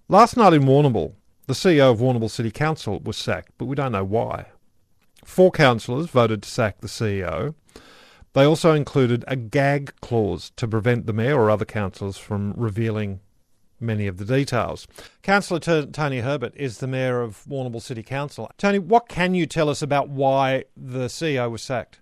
Last night in Warrnambool, the CEO of Warrnambool City Council was sacked, but we don't know why. 4 councillors voted to sack the CEO. They also included a gag clause to prevent the mayor or other councillors from revealing many of the details. Councillor Tony Herbert is the mayor of Warrnambool City Council. Tony, what can you tell us about why the CEO was sacked?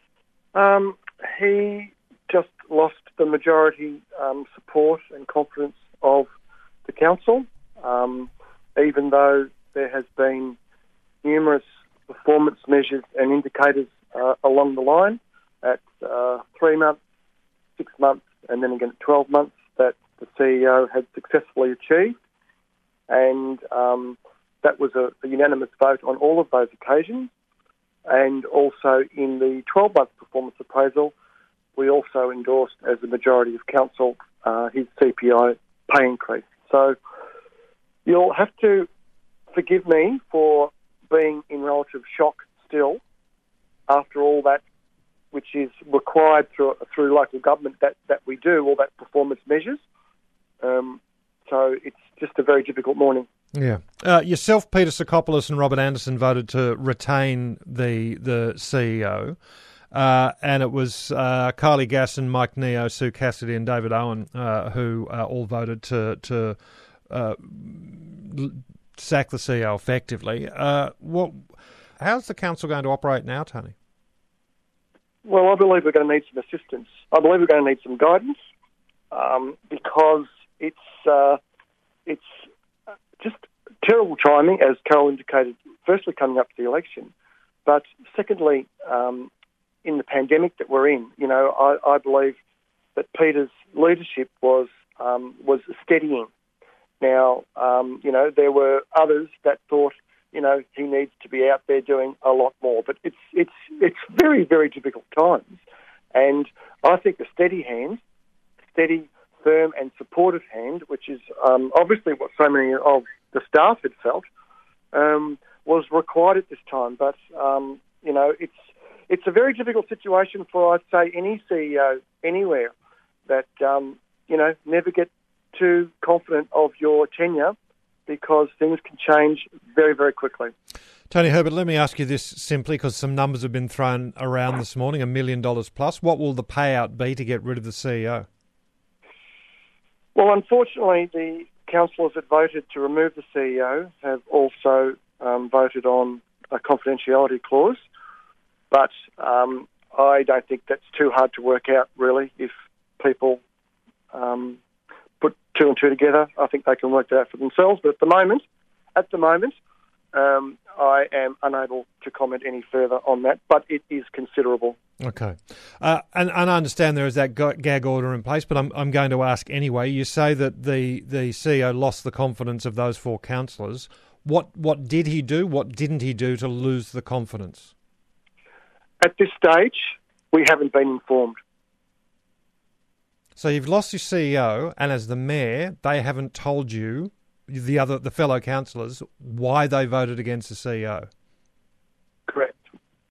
He just lost the majority support and confidence of the council, even though there has been numerous performance measures and indicators along the line at 3 months, 6 months, and then again at 12 months that the CEO had successfully achieved. And that was a unanimous vote on all of those occasions. And also in the 12-month performance appraisal, we also endorsed as the majority of council his CPI pay increase. So you'll have to forgive me for being in relative shock still after all that which is required through local government that we do, all that performance measures. So it's just a very difficult morning. Yeah. Yourself, Peter Sikopoulos and Robert Anderson voted to retain the CEO. And it was Kylie Gasson, Mike Neo, Sue Cassidy and David Owen who all voted to sack the CEO effectively. How's the council going to operate now, Tony? Well, I believe we're going to need some assistance. I believe we're going to need some guidance because it's just terrible timing, as Carol indicated, firstly coming up to the election, but secondly, in the pandemic that we're in, I believe that Peter's leadership was steadying. Now, there were others that thought, he needs to be out there doing a lot more. But it's very, very difficult times. And I think a steady, firm and supportive hand, which is obviously what so many of the staff had felt, was required at this time. But, it's a very difficult situation for, I'd say, any CEO anywhere that, never get too confident of your tenure because things can change very, very quickly. Tony Herbert, let me ask you this simply because some numbers have been thrown around this morning, $1 million plus. What will the payout be to get rid of the CEO? Well, unfortunately, the councillors that voted to remove the CEO have also voted on a confidentiality clause. But I don't think that's too hard to work out, really. If people put 2 and 2 together, I think they can work that out for themselves. But at the moment, I am unable to comment any further on that, but it is considerable. Okay. And I understand there is that gag order in place, but I'm going to ask anyway. You say that the CEO lost the confidence of those 4 councillors. What did he do? What didn't he do to lose the confidence? At this stage, we haven't been informed. So you've lost your CEO, and as the mayor, they haven't told you, the fellow councillors, why they voted against the CEO?